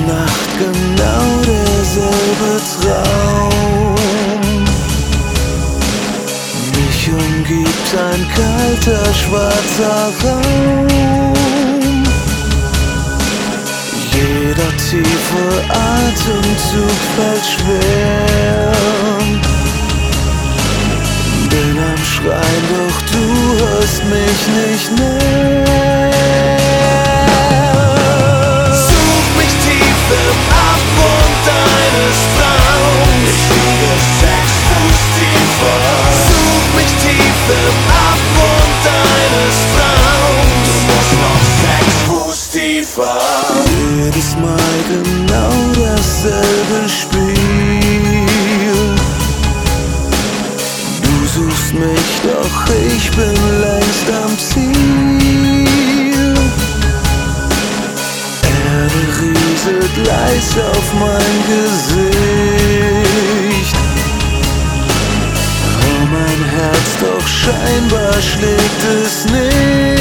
Nacht genau derselbe Traum. Mich umgibt ein kalter, schwarzer Raum. Jeder tiefe Atemzug fällt schwer. Bin am Schreien, doch du hörst mich nicht mehr. Such mich tief im Abgrund deines Traums. Ich liege 6 Fuß tiefer. Such mich tief im Abgrund deines Traums. Du musst noch 6 Fuß tiefer. Jedes Mal genau dasselbe Spiel. Du suchst mich, doch ich bin längst am Ziel. Erde rieselt leise auf mein Gesicht. Oh mein Herz, doch scheinbar schlägt es nicht.